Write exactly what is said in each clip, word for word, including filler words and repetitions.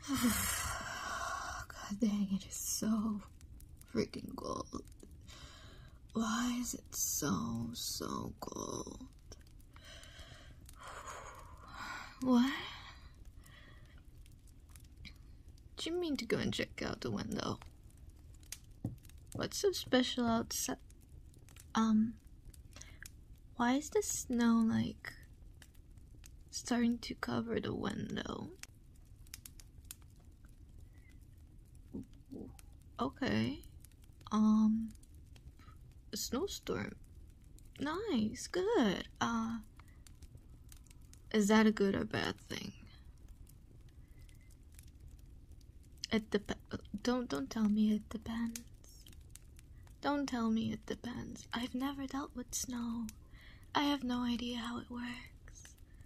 God dang, it is so freaking cold. Why is it so, so cold? What? Do you mean to go and check out the window? What's so special outside? Um, why is the snow, like, starting to cover the window? Okay. Um, a snowstorm. Nice, good. Uh, is that a good or bad thing? It dep- don't don't tell me it depends. Don't tell me it depends. I've never dealt with snow. I have no idea how it works.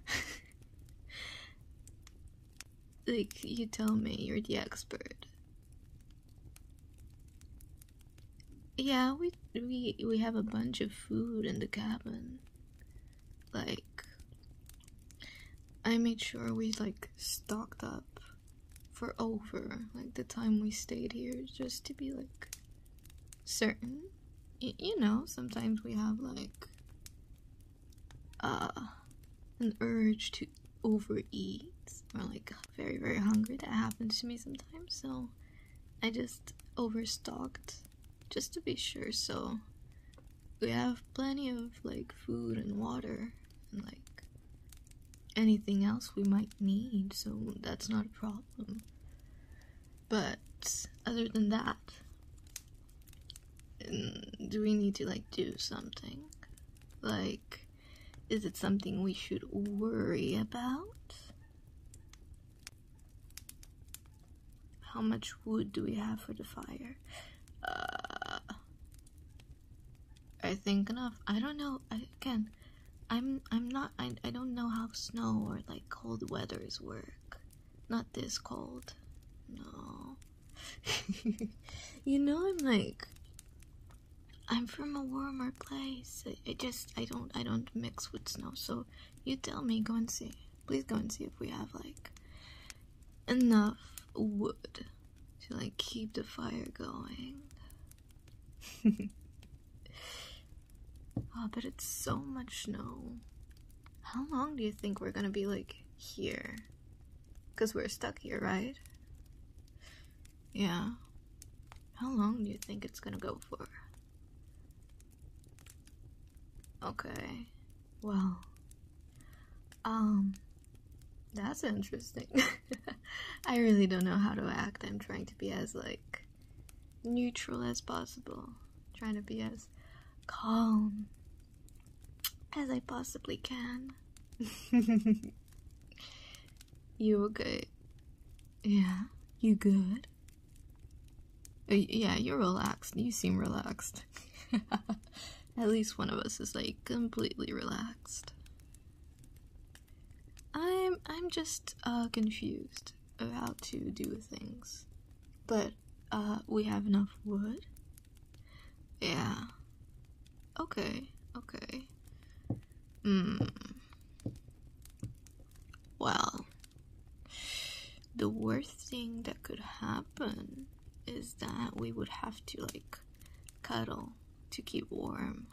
Like, you tell me, you're the expert. Yeah, we we we have a bunch of food in the cabin. Like, I made sure we like stocked up for over like the time we stayed here, just to be like certain. Y- you know, sometimes we have like uh an urge to overeat, or like very very hungry. That happens to me sometimes, so I just overstocked just to be sure. So we have plenty of like food and water and like anything else we might need, so that's not a problem. But other than that, do we need to like do something? Like, is it something we should worry about? How much wood do we have for the fire? Uh, I think enough. I don't know. I, again, I'm I'm not. I I don't know how snow or like cold weathers work. Not this cold. No. You know, I'm like, I'm from a warmer place. I, I just I don't I don't mix with snow. So you tell me. Go and see. Please go and see if we have like enough wood to like keep the fire going. Oh, but it's so much snow. How long do you think we're gonna be like here? Because we're stuck here, right? Yeah. How long do you think it's gonna go for? Okay. Well, um, that's interesting. I really don't know how to act. I'm trying to be as like neutral as possible. Trying to be as calm as I possibly can. You okay? Yeah, you good? Uh, yeah, you're relaxed. You seem relaxed. At least one of us is like completely relaxed. I'm I'm just uh confused of how to do things. But uh we have enough wood? Yeah. Okay, okay. Hmm. Well, the worst thing that could happen is that we would have to like cuddle to keep warm.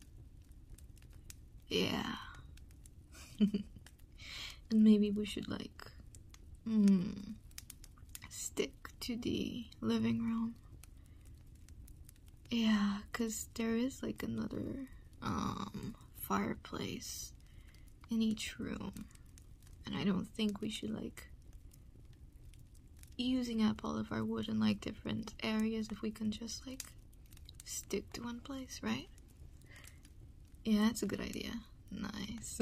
Yeah. And maybe we should like hmm, stick to the living room. Yeah, cause there is like another um fireplace in each room, and I don't think we should like using up all of our wood in like different areas if we can just like stick to one place, right? Yeah, that's a good idea. Nice.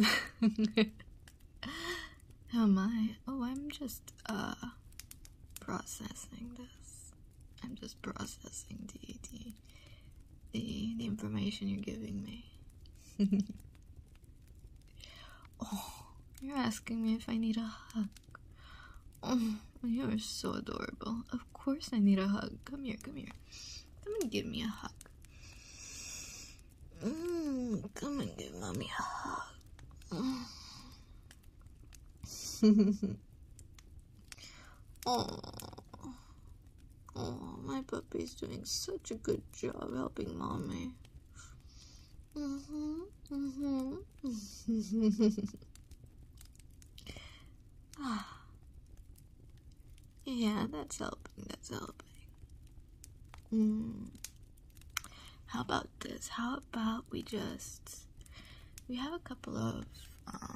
How am I? Oh, I'm just uh processing this. I'm just processing the the the, the information you're giving me. Oh, you're asking me if I need a hug. Oh, you're so adorable. Of course I need a hug. Come here, come here. Come and give me a hug. Mm, come and give mommy a hug. Mm. Oh, oh, my puppy's doing such a good job helping mommy. Mm-hmm, mm-hmm. Ah, yeah, that's helping, that's helping. Mm. How about this? How about we just, we have a couple of uh,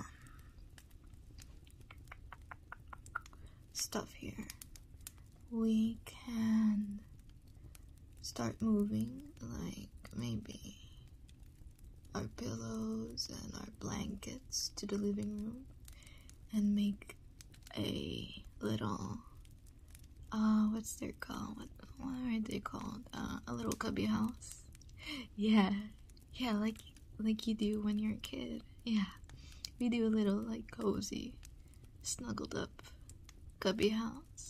stuff here. We can start moving, like maybe our pillows and our blankets to the living room and make a little, uh, what's they called? What, what are they called? Uh, a little cubby house. Yeah, yeah, like like you do when you're a kid. Yeah, we do a little like cozy, snuggled up cubby house.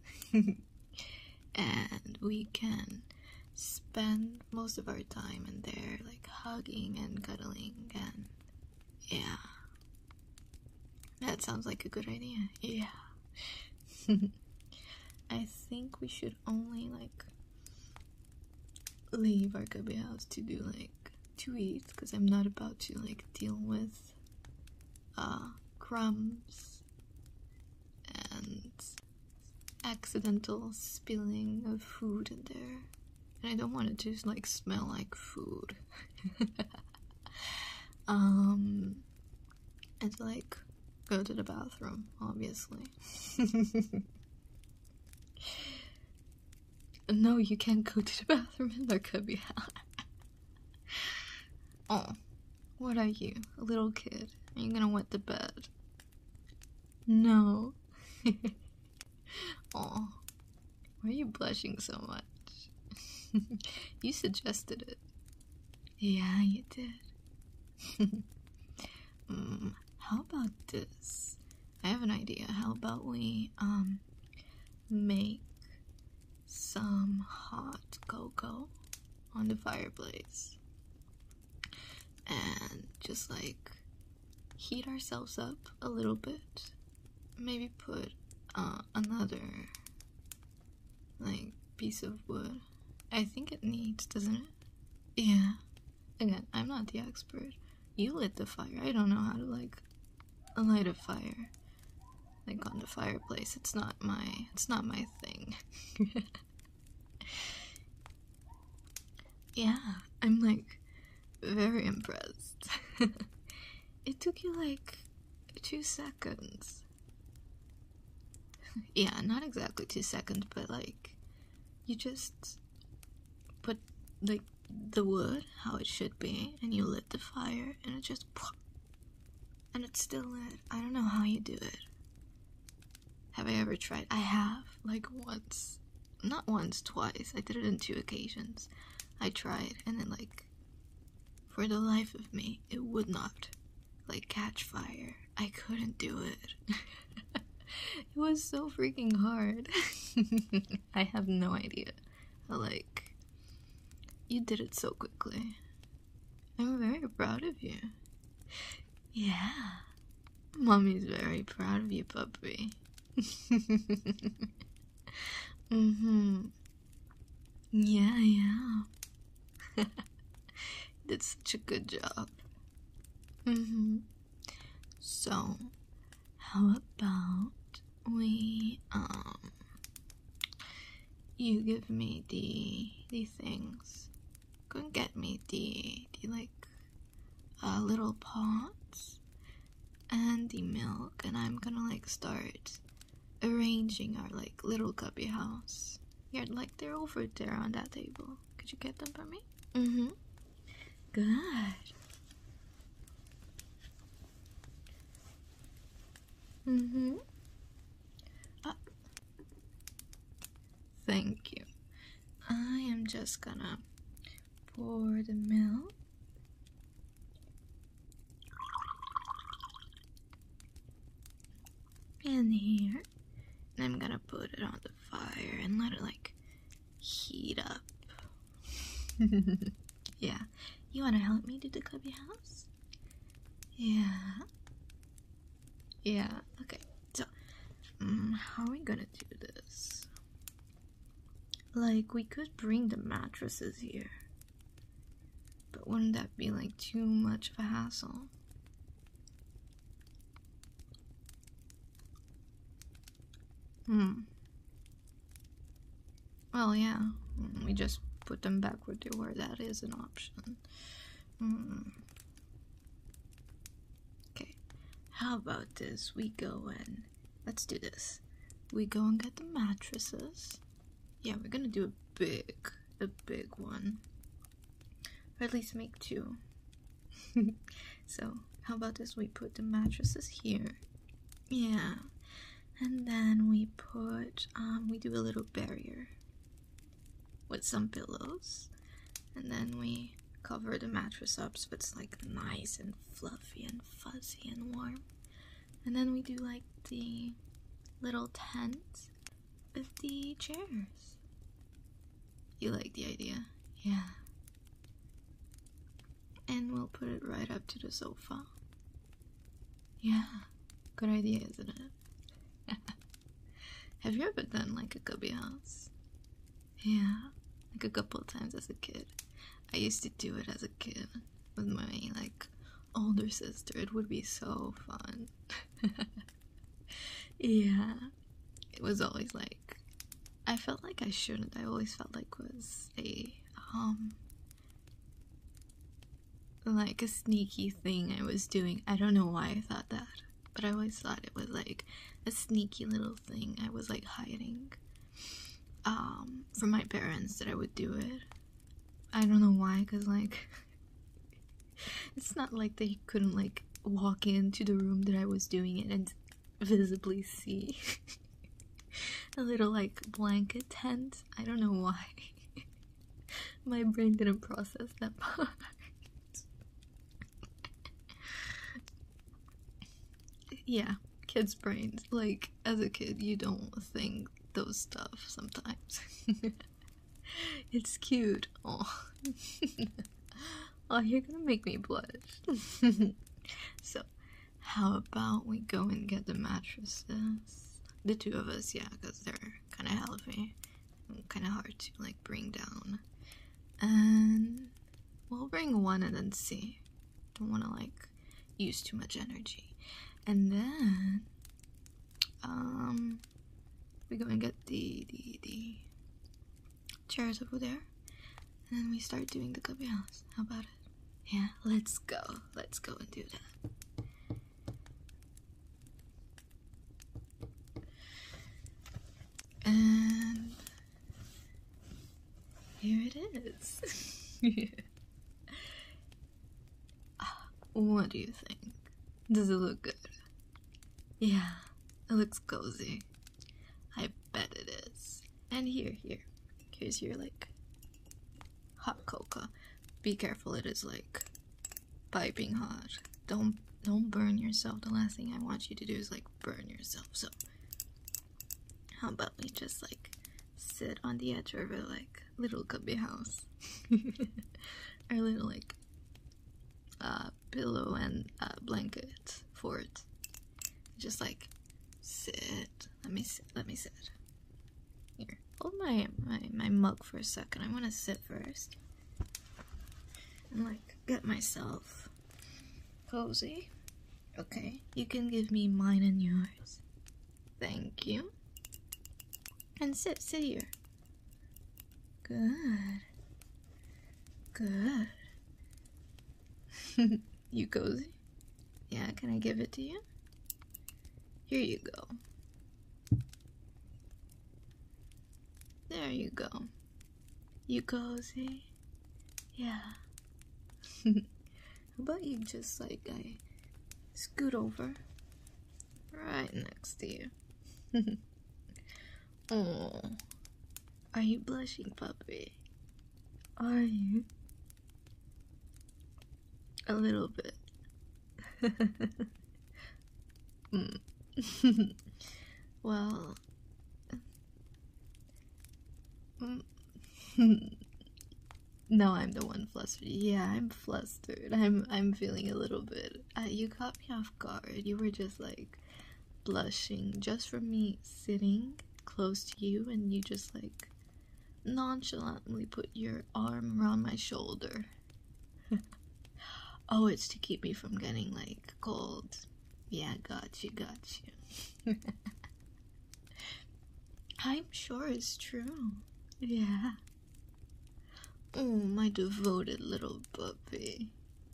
And we can spend most of our time in there, like hugging and cuddling, and yeah, that sounds like a good idea. Yeah. I think we should only like leave our cubby house to do like to eat, because I'm not about to like deal with uh crumbs and accidental spilling of food in there, and I don't want it to like smell like food. um and to like go to the bathroom, obviously. No, you can't go to the bathroom in the cubby house. Oh, what are you, a little kid? Are you gonna wet the bed? No. Oh, why are you blushing so much? You suggested it. Yeah, you did. mm, how about this? I have an idea. How about we um make some hot cocoa on the fireplace and just like heat ourselves up a little bit. Maybe put uh, another like piece of wood. I think it needs, doesn't it? Yeah. Again, I'm not the expert. You lit the fire. I don't know how to like light a fire like on the fireplace. It's not my it's not my thing. Yeah, I'm like very impressed. It took you like two seconds. Yeah, not exactly two seconds, but like you just put like the wood how it should be, and you lit the fire, and it just and it's still lit. I don't know how you do it. Have I ever tried? I have, like once. Not once, twice. I did it on two occasions. I tried, and then like for the life of me, it would not like catch fire. I couldn't do it. It was so freaking hard. I have no idea how, like, you did it so quickly. I'm very proud of you. Yeah. Mommy's very proud of you, puppy. Mm-hmm. Yeah, yeah. You did such a good job. Mm-hmm. So, how about we, um, you give me the, the things. Go and get me the, the, like, uh, little pots and the milk, and I'm gonna, like, start arranging our, like, little cubby house. Yeah, like, they're over there on that table. Could you get them for me? Mm-hmm. Good. Mm-hmm. Uh, thank you. I am just gonna pour the milk in here, and I'm gonna put it on the fire and let it like heat up. Yeah. You wanna help me do the cubby house? Yeah. Yeah. Okay. So, um, how are we gonna do Like, we could bring the mattresses here. But wouldn't that be like too much of a hassle? Hmm. Well, yeah. We just put them back where they were. That is an option. Hmm. Okay. How about this? We go and... Let's do this. We go and get the mattresses. Yeah, we're gonna do a big, a big one. Or at least make two. So, how about this? We put the mattresses here. Yeah. And then we put, um, we do a little barrier with some pillows. And then we cover the mattress up so it's like nice and fluffy and fuzzy and warm. And then we do like the little tent with the chairs. You like the idea? Yeah. And we'll put it right up to the sofa. Yeah, good idea, isn't it? Have you ever done like a cubby house? Yeah, like a couple of times as a kid. I used to do it as a kid with my like older sister. It would be so fun. Yeah, it was always like, I felt like I shouldn't. I always felt like it was a um like a sneaky thing I was doing. I don't know why I thought that, but I always thought it was like a sneaky little thing I was like hiding um from my parents, that I would do it. I don't know why, because like it's not like they couldn't like walk into the room that I was doing it and visibly see a little like blanket tent. I don't know why. My brain didn't process that part. Yeah, kids' brains. Like, as a kid, you don't think those stuff sometimes. It's cute. Oh. Oh, you're gonna make me blush. So, how about we go and get the mattresses? The two of us, yeah, because they're kind of heavy. Kind of hard to, like, bring down. And we'll bring one and then see. Don't want to, like, use too much energy. And then, um, we go and get the, the, the chairs over there. And then we start doing the cubby house. How about it? Yeah, let's go. Let's go and do that. And here it is. What do you think? Does it look good? Yeah, it looks cozy. I bet it is. And here, here. Here's your, like, hot cocoa. Be careful, it is, like, piping hot. Don't, don't burn yourself. The last thing I want you to do is, like, burn yourself. So, how about we just, like, sit on the edge of our, like, little cubby house. Our little, like, uh, pillow and uh, blanket for it. Just like sit. Let me sit. Let me sit. Here, hold my my my mug for a second. I want to sit first and like get myself cozy. Okay, you can give me mine and yours. Thank you. And sit. Sit here. Good. Good. You cozy? Yeah. Can I give it to you? Here you go. There you go. You cozy? Yeah. How about you just like I scoot over right next to you? Oh, are you blushing, puppy? Are you? A little bit. Mm. Well, no, I'm the one flustered. Yeah, I'm flustered. I'm I'm feeling a little bit. Uh, you caught me off guard. You were just like blushing just from me sitting close to you, and you just like nonchalantly put your arm around my shoulder. Oh, it's to keep me from getting, like, cold. Yeah, got you, got you. I'm sure it's true. Yeah. Oh, my devoted little puppy.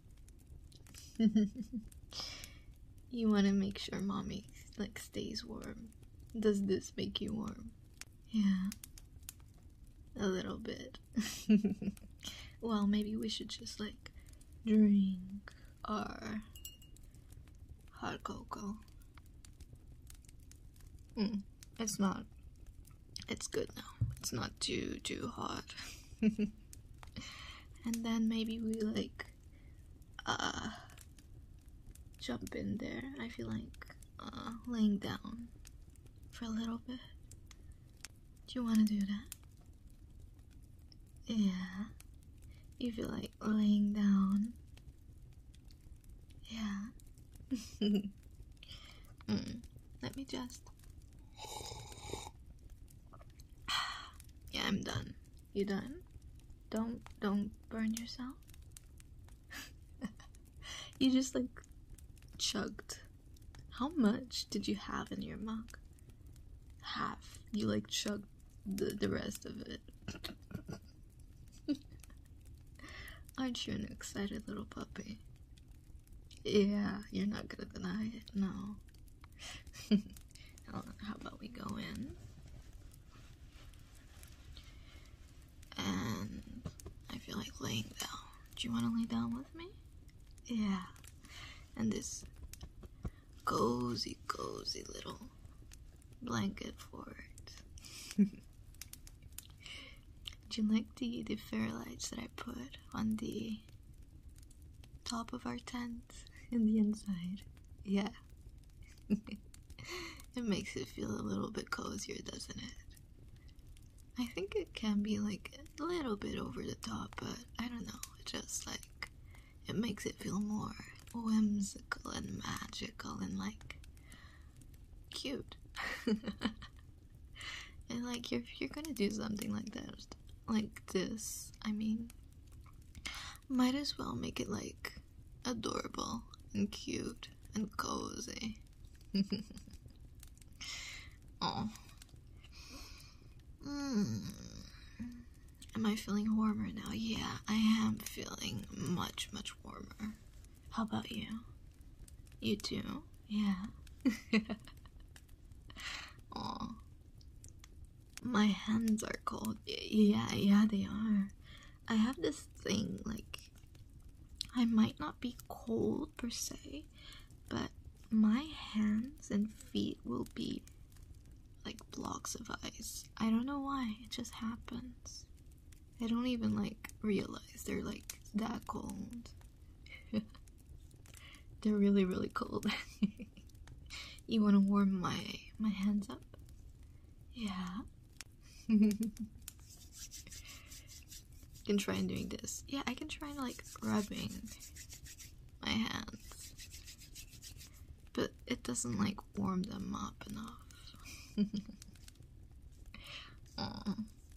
You want to make sure mommy, like, stays warm. Does this make you warm? Yeah. A little bit. Well, maybe we should just, like, drink our hot cocoa. Mm, it's not. It's good now. It's not too, too hot. And then maybe we, like, uh, jump in there. I feel like, uh, laying down for a little bit. Do you want to do that? Yeah. You feel like laying down? Yeah. mm. Let me just. Yeah, I'm done. You done? Don't don't burn yourself. You just like chugged. How much did you have in your mug? Half. You like chugged the the rest of it. Aren't you an excited little puppy? Yeah, you're not gonna deny it. No. How about we go in? And I feel like laying down. Do you want to lay down with me? Yeah. And this cozy, cozy little blanket for it. Do you like the, the fairy lights that I put on the top of our tent in the inside? Yeah. It makes it feel a little bit cozier, doesn't it? I think it can be like a little bit over the top, but I don't know. It just like, it makes it feel more whimsical and magical and like cute. And like, if you're gonna do something like that, like this, I mean, might as well make it like adorable and cute and cozy. Oh. Mm. Am I feeling warmer now? Yeah, I am feeling much, much warmer. How about you? You too? Yeah. Aw. My hands are cold. Yeah, yeah, they are. I have this thing, like, I might not be cold per se, but my hands and feet will be like blocks of ice. I don't know why, it just happens. I don't even like realize they're like that cold. They're really, really cold. You want to warm my my hands up? Yeah. Can try and doing this. Yeah, I can try and like rubbing my hands, but it doesn't like warm them up enough. Aw.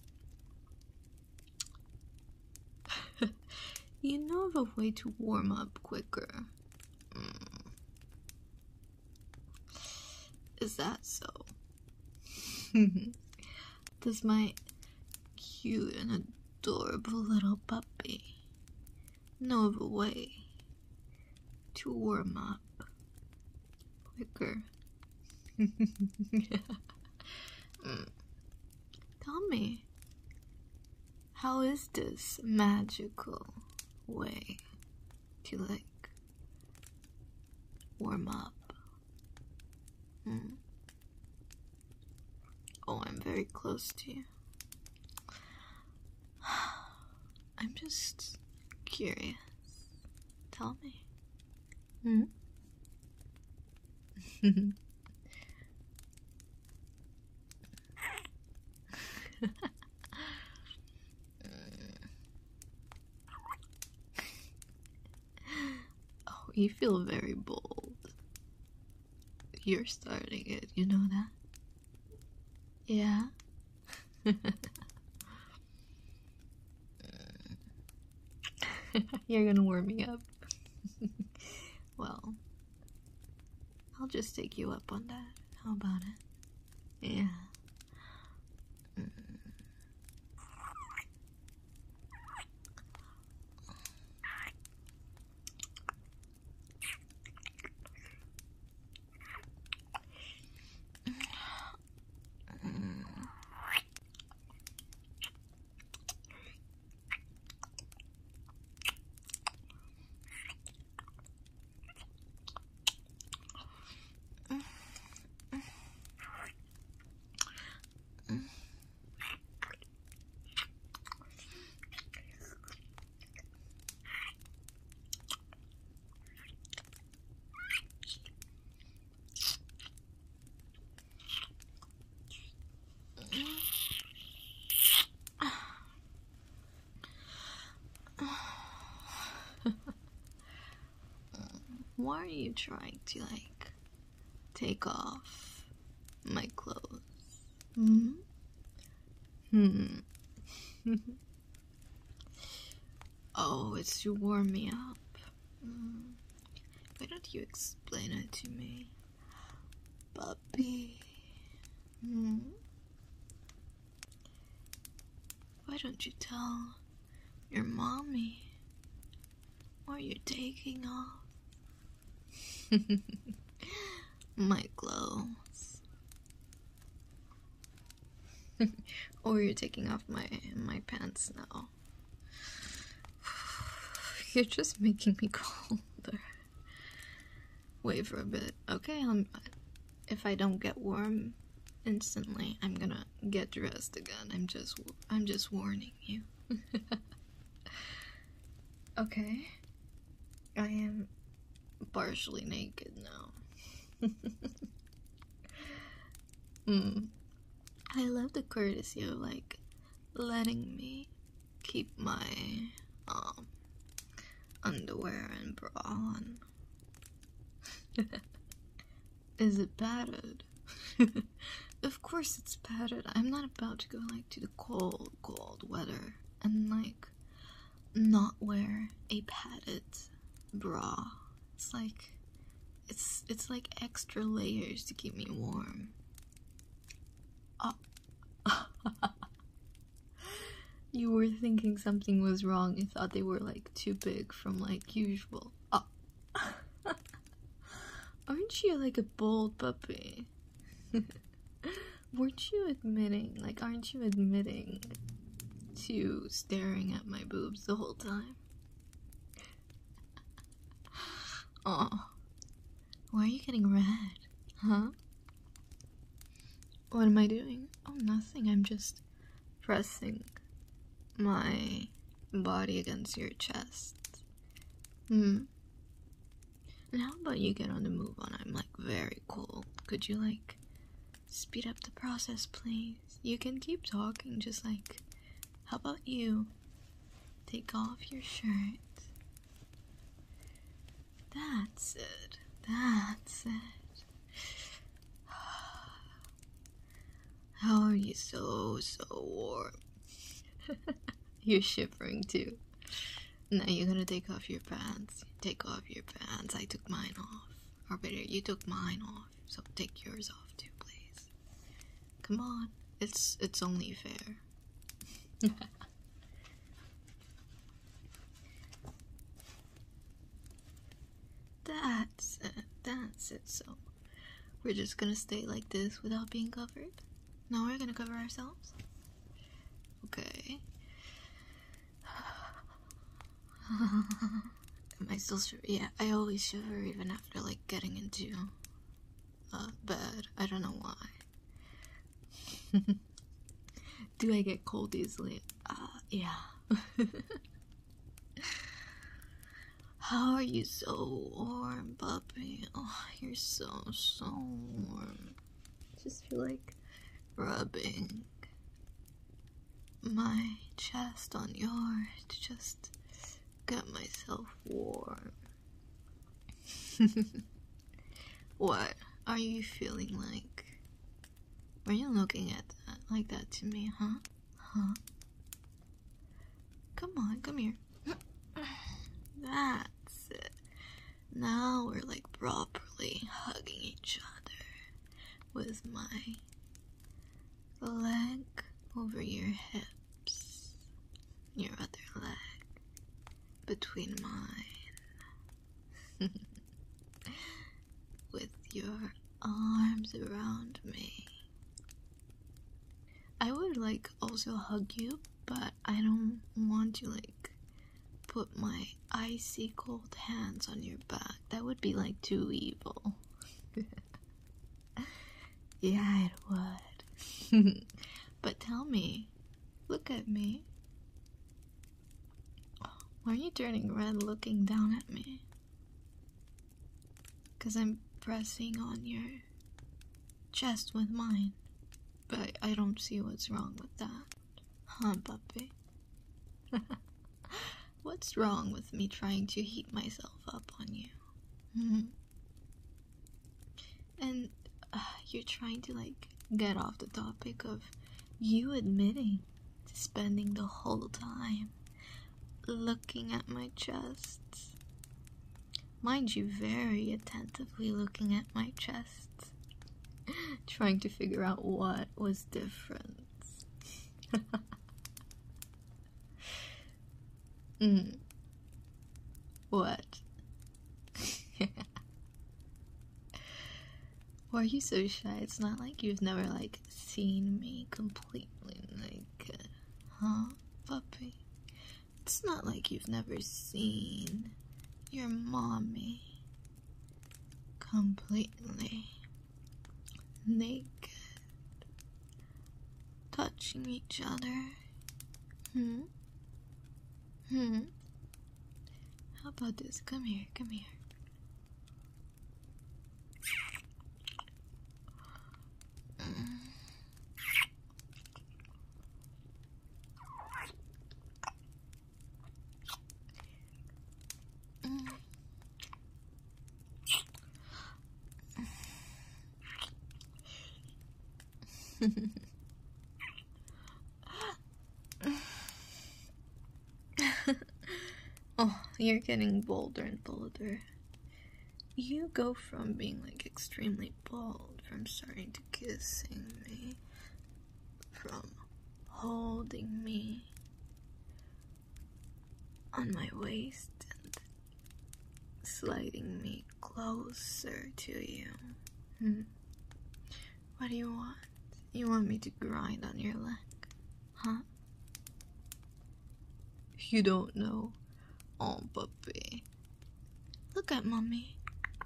You know of a way to warm up quicker. Mm. Is that so? Does my cute and adorable little puppy know of a way to warm up quicker? mm. Tell me, how is this magical way to like warm up? Hmm? Oh, I'm very close to you. I'm just curious. Tell me. Hmm? Oh, you feel very bold. You're starting it, you know that? Yeah? You're gonna warm me up. Well, I'll just take you up on that. How about it? Yeah. Mm. Why are you trying to, like, take off my clothes? Hmm? Hmm. Oh, it's to warm me up. Mm. Why don't you explain it to me, puppy? Hmm? Why don't you tell your mommy why you're taking off my clothes? Or you're taking off my my pants now. You're just making me colder. Wait for a bit. Okay, I'm, if I don't get warm instantly, I'm gonna get dressed again. I'm just I'm just warning you. Okay. I am partially naked now. mm. I love the courtesy of, like, letting me keep my um underwear and bra on. Is it padded? Of course it's padded. I'm not about to go, like, to the cold, cold weather and, like, not wear a padded bra. It's like, it's it's like extra layers to keep me warm. Oh. You were thinking something was wrong. You thought they were, like, too big from, like, usual. Oh. Aren't you, like, a bold puppy? Weren't you admitting, like, aren't you admitting to staring at my boobs the whole time? Oh, why are you getting red? Huh? What am I doing? Oh, nothing. I'm just pressing my body against your chest. Hmm. And how about you get on the move on? I'm, like, very cold. Could you, like, speed up the process, please? You can keep talking, just, like, how about you take off your shirt? That's it. That's it. How are you so, so warm? You're shivering too. Now you're gonna take off your pants. Take off your pants. I took mine off. Or better, you took mine off. So take yours off too, please. Come on. It's it's only fair. That's it. That's it. So we're just gonna stay like this without being covered. Now we're gonna cover ourselves. Okay. Am I still shiver? Yeah, I always shiver even after, like, getting into uh, bed. I don't know why. Do I get cold easily? Uh, yeah. How are you so warm, puppy? Oh, you're so, so warm. Just feel like rubbing my chest on yours to just get myself warm. What are you feeling like? Are you looking at that like that to me, huh? Huh? Come on, come here. That's it. Now we're like properly hugging each other with my leg over your hips, your other leg between mine, with your arms around me. I would like also hug you, but I don't want to like put my icy cold hands on your back. That would be like too evil. Yeah, it would. But tell me, look at me. Why are you turning red looking down at me? Because I'm pressing on your chest with mine. But I don't see what's wrong with that. Huh, puppy? What's wrong with me trying to heat myself up on you? Mm-hmm. And uh, you're trying to like get off the topic of you admitting to spending the whole time looking at my chest. Mind you, very attentively looking at my chest. Trying to figure out what was different. mm. What? Why are you so shy? It's not like you've never like seen me completely naked, huh, puppy? It's not like you've never seen your mommy completely naked, touching each other. Hmm? Hmm? How about this? Come here, come here. Oh, you're getting bolder and bolder. You go from being like extremely bold, from starting to kissing me, from holding me on my waist and sliding me closer to you. Hmm. What do you want? You want me to grind on your leg, huh? You don't know. Oh, puppy. Look at mommy.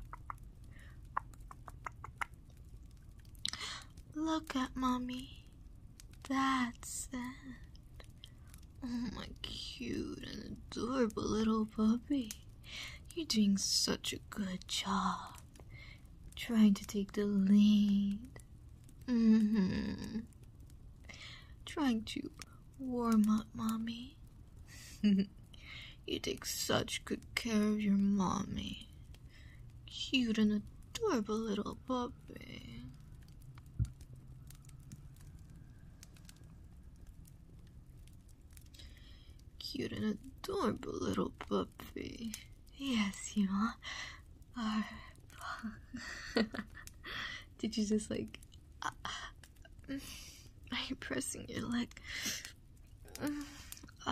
Look at mommy. That's it. Oh, my cute and adorable little puppy. You're doing such a good job. Trying to take the lead. Mm-hmm. Trying to warm up mommy. You take such good care of your mommy. Cute and adorable little puppy. Cute and adorable little puppy. Yes, you are. Did you just like... Uh, are you pressing your leg? Uh,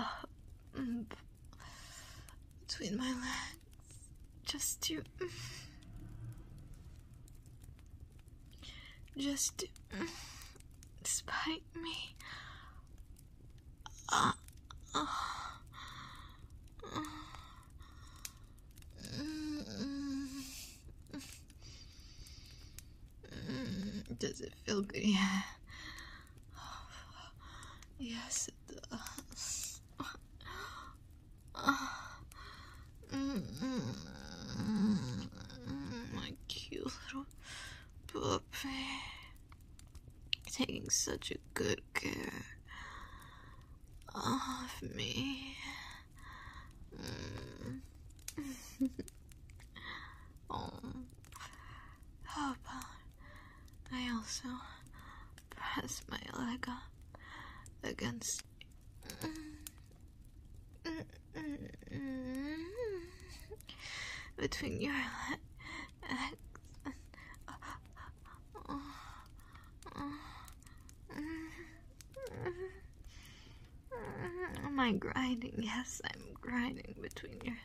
between my legs. Just to... Just to... Spite me. Uh, uh, uh, Does it feel good? Yeah. Yes, it does. My cute little puppy. Taking such a good care of me. Oh. How about I also press my leg up against between your legs. Am I grinding? Yes, I'm grinding between your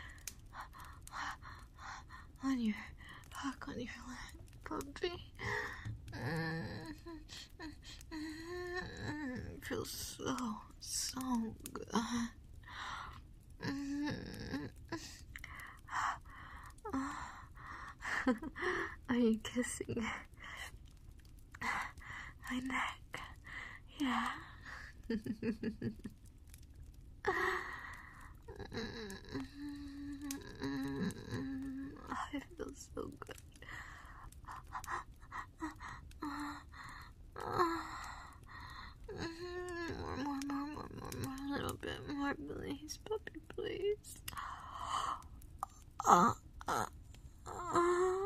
on your back, on your leg, puppy. It feels so, so good. Are you kissing my neck? Yeah. I feel so good. More, more, more, more, more, more, a little bit more, please, puppy, please. Uh, uh, uh.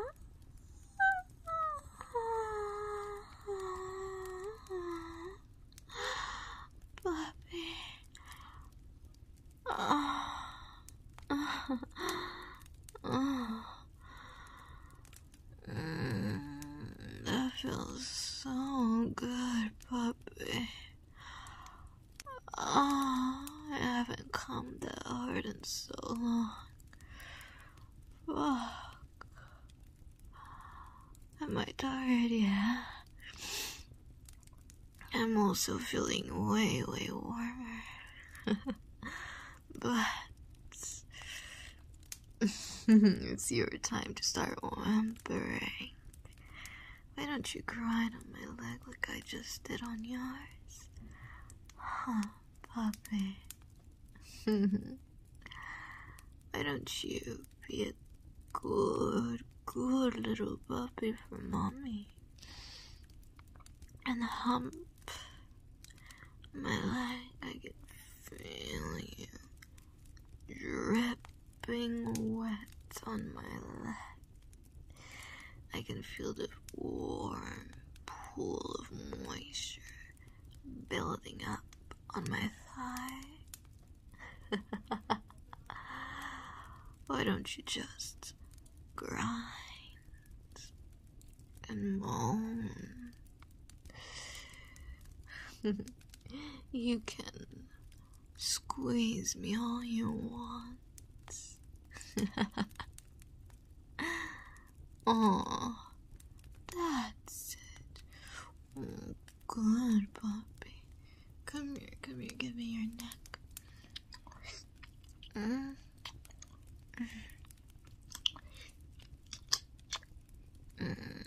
Puppy. Uh, uh, uh. Mm, that feels so good, puppy. Oh, I haven't come that hard in so long. Fuck. Am I tired yet? I'm also feeling way, way warmer. But it's your time to start whimpering. Why don't you grind on my leg like I just did on yours? Huh, puppy? Why don't you be a good, good little puppy for mommy? And hump my leg. I can feel you dripping wet on my leg. I can feel the warm pool of moisture building up on my thigh. Why don't you just grind and moan? You can squeeze me all you want. Oh, that's it. Oh, good puppy. Come here, come here, give me your neck. Mm. Mm.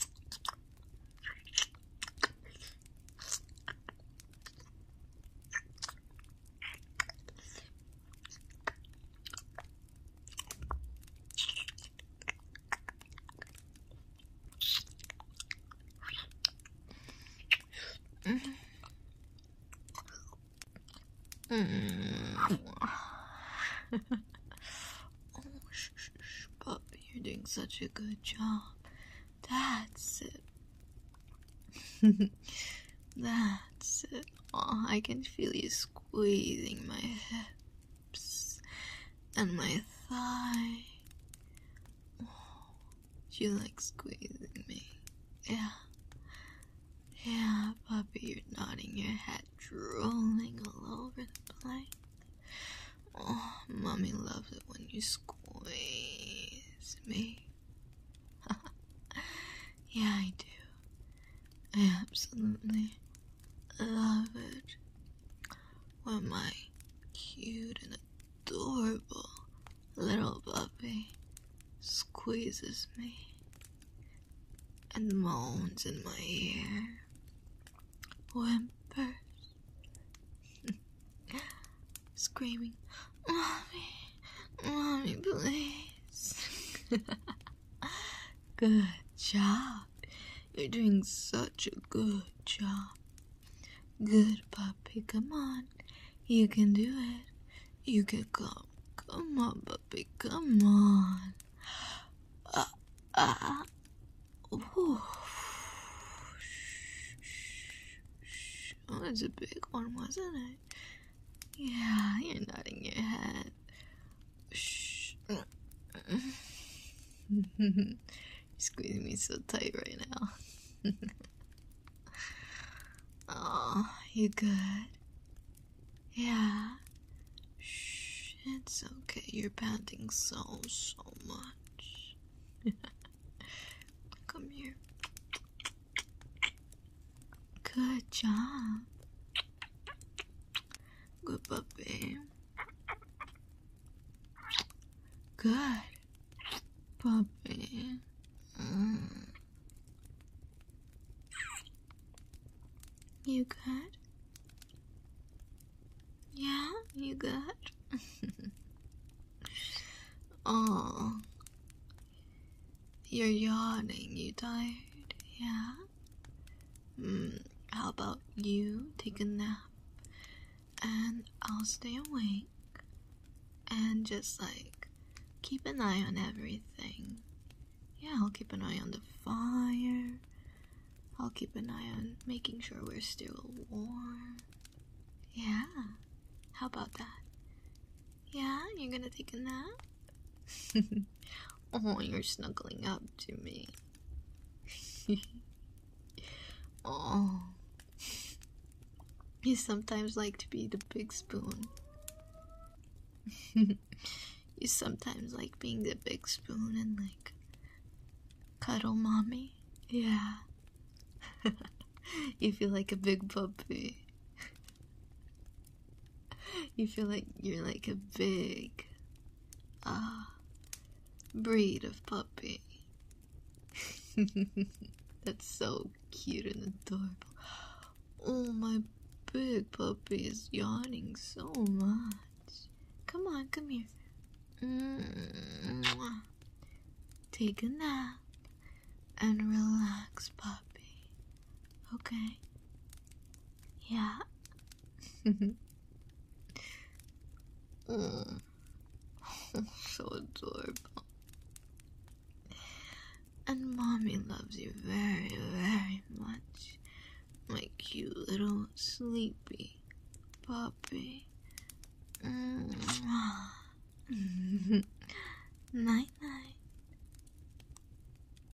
Mm. Oh, shh, shh, shh, puppy, you're doing such a good job. That's it. That's it. Oh, I can feel you squeezing my hips and my thigh. Oh, you like squeezing me. Yeah. Yeah, puppy, you're nodding your head, drooling all over the place. Oh, mommy loves it when you squeeze me. Yeah, I do. I absolutely love it when my cute and adorable little puppy squeezes me and moans in my ear, whimpers, screaming, "Mommy, mommy, please." Good job. You're doing such a good job. Good puppy, come on. You can do it. You can come. Come on, puppy, come on. Ah, ah. Ooh. Oh, it's a big one, wasn't it? Yeah, you're nodding your head. Shh. You're squeezing me so tight right now. Oh, you good? Yeah. Shh, it's okay. You're panting so, so much. Come here. Good job. Good puppy. Good puppy. Mm. You good? Yeah, you good? Oh, you're yawning. You tired? Yeah. Mm, how about you take a nap and I'll stay awake and just like keep an eye on everything. Yeah, I'll keep an eye on the fire. I'll keep an eye on making sure we're still warm. Yeah, how about that? Yeah, you're gonna take a nap? Oh, you're snuggling up to me. Oh, you sometimes like to be the big spoon. You sometimes like being the big spoon and like cuddle mommy. Yeah. You feel like a big puppy. You feel like you're like a big uh breed of puppy. That's so cute and adorable. Oh, my big puppy is yawning so much. Come on, come here. Mwah. Take a nap and relax, puppy. Okay? Yeah? Oh, so adorable. And mommy loves you very, very much. My cute little sleepy puppy. Night